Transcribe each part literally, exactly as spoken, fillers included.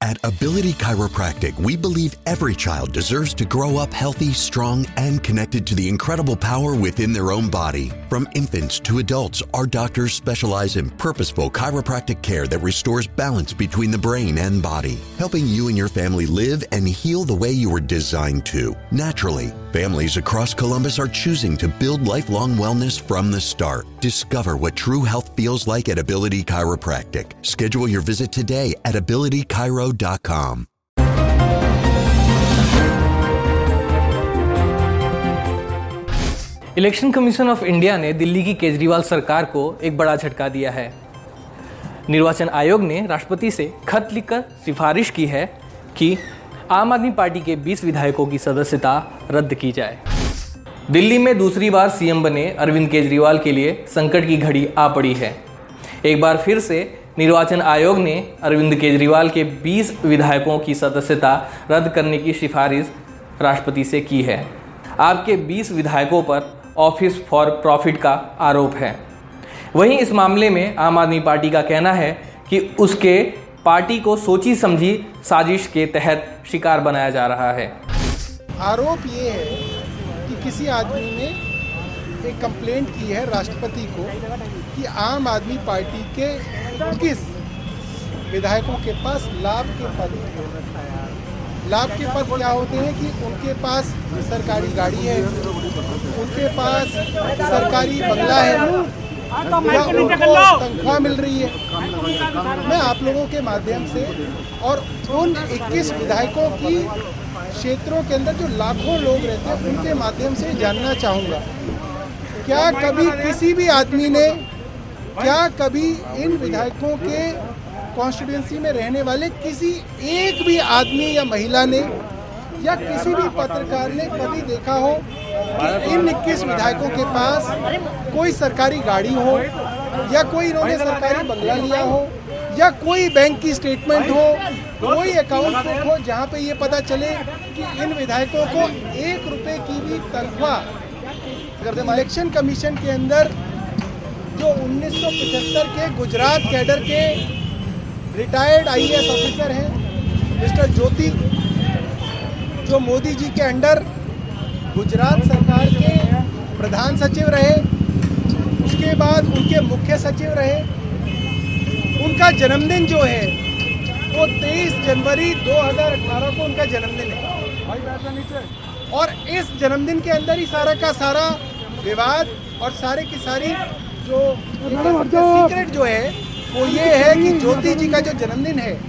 At Ability Chiropractic, we believe every child deserves to grow up healthy, strong, and connected to the incredible power within their own body. From infants to adults, our doctors specialize in purposeful chiropractic care that restores balance between the brain and body, helping you and your family live and heal the way you were designed to, naturally. Families across Columbus are choosing to build lifelong wellness from the start. Discover what true health feels like at Ability Chiropractic. Schedule your visit today at ability chiro dot com. Election commission of India ने दिल्ली की केजरीवाल सरकार को एक बड़ा झटका दिया है। निर्वाचन आयोग ने राष्ट्रपति से खत लिखकर सिफारिश की है कि आम आदमी पार्टी के बीस विधायकों की सदस्यता रद्द की जाए। दिल्ली में दूसरी बार सीएम बने अरविंद केजरीवाल के लिए संकट की घड़ी आ पड़ी है। एक बार फिर से निर्वाचन आयोग ने अरविंद केजरीवाल के बीस विधायकों की सदस्यता रद्द करने की सिफारिश राष्ट्रपति से की है। आपके बीस विधायकों पर ऑफिस फॉर प्रॉफिट का आरोप है। वहीं इस मामले में आम आदमी पार्टी का कहना है कि उसके पार्टी को सोची समझी साजिश के तहत शिकार बनाया जा रहा है। आरोप ये है कि किसी आदमी ने एक कंप्लेंट की है राष्ट्रपति को कि आम आदमी पार्टी के किस विधायकों के पास लाभ के पद लाभ के पद क्या होते हैं कि उनके पास सरकारी गाड़ी है, उनके पास सरकारी बंगला है या उनको तनख्वाह मिल रही है। मैं आप लोगों के माध्यम से और उन इक्कीस विधायकों की क्षेत्रों के अंदर जो लाखों लोग रहते हैं उनके माध्यम से जानना चाहूँगा, क्या कभी किसी भी आदमी ने क्या कभी इन विधायकों के कॉन्स्टिट्यूंसी में रहने वाले किसी एक भी आदमी या महिला ने या किसी भी पत्रकार ने कभी देखा हो कि इन इक्कीस विधायकों के पास कोई सरकारी गाड़ी हो या कोई इन्होंने सरकारी बंगला लिया हो या कोई बैंक की स्टेटमेंट हो, कोई अकाउंट बुक हो जहाँ पे ये पता चले कि इन विधायकों को एक रुपए की भी तनख्वाह। इलेक्शन कमीशन के अंदर जो उन्नीस सौ पचहत्तर के गुजरात कैडर के रिटायर्ड आईएएस ऑफिसर हैं मिस्टर ज्योति, जो मोदी जी के अंडर गुजरात सरकार के प्रधान सचिव रहे, उसके बाद उनके मुख्य सचिव रहे, उनका जन्मदिन जो है वो तेईस जनवरी दो हज़ार अठारह को उनका जन्मदिन है। और इस जन्मदिन के अंदर ही सारा का सारा विवाद और सारे की सारी जो सीक्रेट जो है वो ये है कि ज्योति जी का जो जन्मदिन है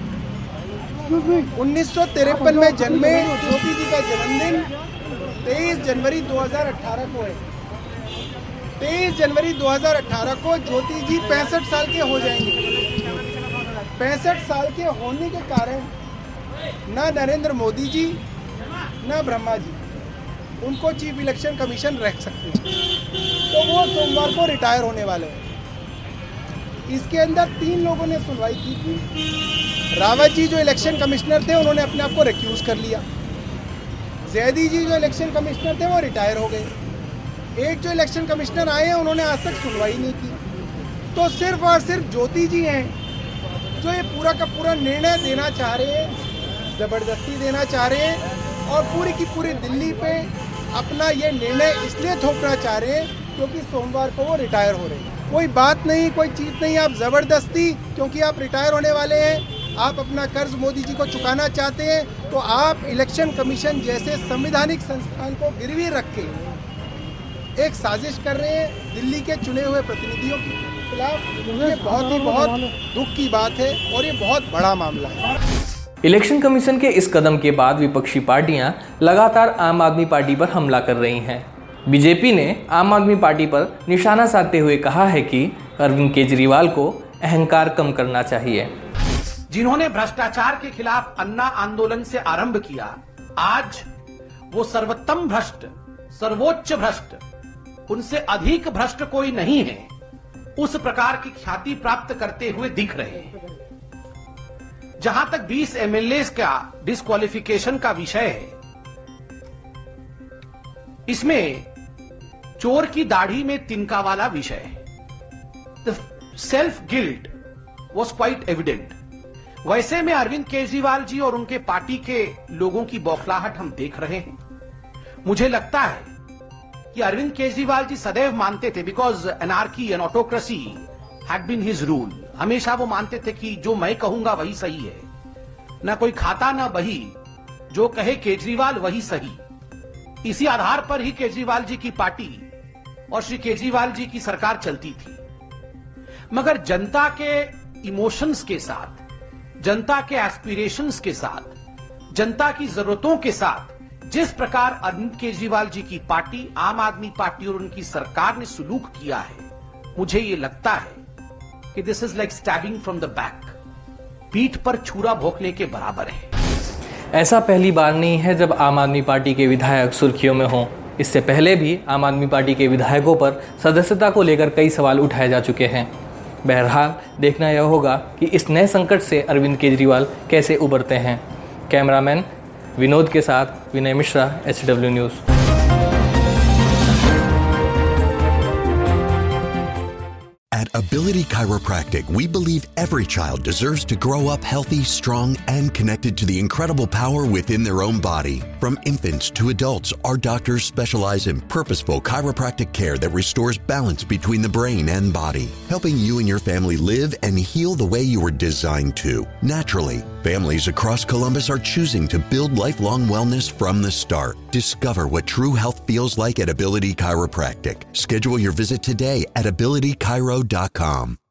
उन्नीस सौ तिरपन में जन्मे ज्योति जी का जन्मदिन तेईस जनवरी दो हज़ार अठारह को है। तेईस जनवरी दो हज़ार अठारह को ज्योति जी पैंसठ साल के हो जाएंगे। पैंसठ साल के होने के कारण ना नरेंद्र मोदी जी ना ब्रह्मा जी उनको चीफ इलेक्शन कमीशन रख सकते हैं, तो वो सोमवार को रिटायर होने वाले हैं। इसके अंदर तीन लोगों ने सुनवाई की थी। रावत जी जो इलेक्शन कमिश्नर थे उन्होंने अपने आप को रिक्यूज कर लिया। जैदी जी जो इलेक्शन कमिश्नर थे वो रिटायर हो गए। एक जो इलेक्शन कमिश्नर आए हैं उन्होंने आज तक सुनवाई नहीं की। तो सिर्फ और सिर्फ ज्योति जी हैं जो ये पूरा का पूरा निर्णय देना चाह रहे हैं, ज़बरदस्ती देना चाह रहे हैं और पूरी की पूरी दिल्ली पे अपना ये निर्णय इसलिए थोपना चाह रहे हैं क्योंकि सोमवार को वो रिटायर हो रहे हैं। कोई बात नहीं, कोई चीज़ नहीं, आप ज़बरदस्ती क्योंकि आप रिटायर होने वाले हैं, आप अपना कर्ज मोदी जी को चुकाना चाहते हैं, तो आप इलेक्शन कमीशन जैसे संवैधानिक संस्थान को गिरवी रख के एक साजिश कर रहे हैं दिल्ली के चुने हुए प्रतिनिधियों के खिलाफ। ये बहुत ही बहुत दुख की बात है और ये बहुत बड़ा मामला है। इलेक्शन कमीशन के इस कदम के बाद विपक्षी पार्टियां लगातार आम आदमी पार्टी पर हमला कर रही हैं। बीजेपी ने आम आदमी पार्टी पर निशाना साधते हुए कहा है कि अरविंद केजरीवाल को अहंकार कम करना चाहिए। जिन्होंने भ्रष्टाचार के खिलाफ अन्ना आंदोलन से आरंभ किया, आज वो सर्वोत्तम भ्रष्ट, सर्वोच्च भ्रष्ट, उनसे अधिक भ्रष्ट कोई नहीं है, उस प्रकार की ख्याति प्राप्त करते हुए दिख रहे हैं। जहां तक बीस एमएलए का डिस्क्वालिफिकेशन का विषय है, इसमें चोर की दाढ़ी में तिनका वाला विषय है। The self guilt was quite evident. वैसे में अरविंद केजरीवाल जी और उनके पार्टी के लोगों की बौखलाहट हम देख रहे हैं। मुझे लगता है कि अरविंद केजरीवाल जी सदैव मानते थे, because anarchy and autocracy had been his rule, हमेशा वो मानते थे कि जो मैं कहूंगा वही सही है, ना कोई खाता ना बही, जो कहे केजरीवाल वही सही। इसी आधार पर ही केजरीवाल जी की पार्टी और श्री केजरीवाल जी की सरकार चलती थी। मगर जनता के इमोशंस के साथ, जनता के एस्पिरेशंस के साथ, जनता की जरूरतों के साथ जिस प्रकार अरविंद केजरीवाल जी की पार्टी, आम आदमी पार्टी और उनकी सरकार ने सुलूक किया है, मुझे यह लगता है कि this is like stabbing from the back, पीठ पर छुरा भोंकने के बराबर है। ऐसा पहली बार नहीं है जब आम आदमी पार्टी के विधायक सुर्खियों में हों। इससे पहले भी आम आदमी पार्टी के विधायकों पर सदस्यता को लेकर कई सवाल उठाए जा चुके हैं। बहरहाल देखना यह होगा कि इस नए संकट से अरविंद केजरीवाल कैसे उबरते हैं। कैमरामैन विनोद के साथ Vinay Mishra, H W news. At Ability Chiropractic, we believe every child deserves to grow up healthy, strong, and connected to the incredible power within their own body. From infants to adults, our doctors specialize in purposeful chiropractic care that restores balance between the brain and body, helping you and your family live and heal the way you were designed to, naturally. Families across Columbus are choosing to build lifelong wellness from the start. Discover what true health feels like at Ability Chiropractic. Schedule your visit today at ability chiro dot com.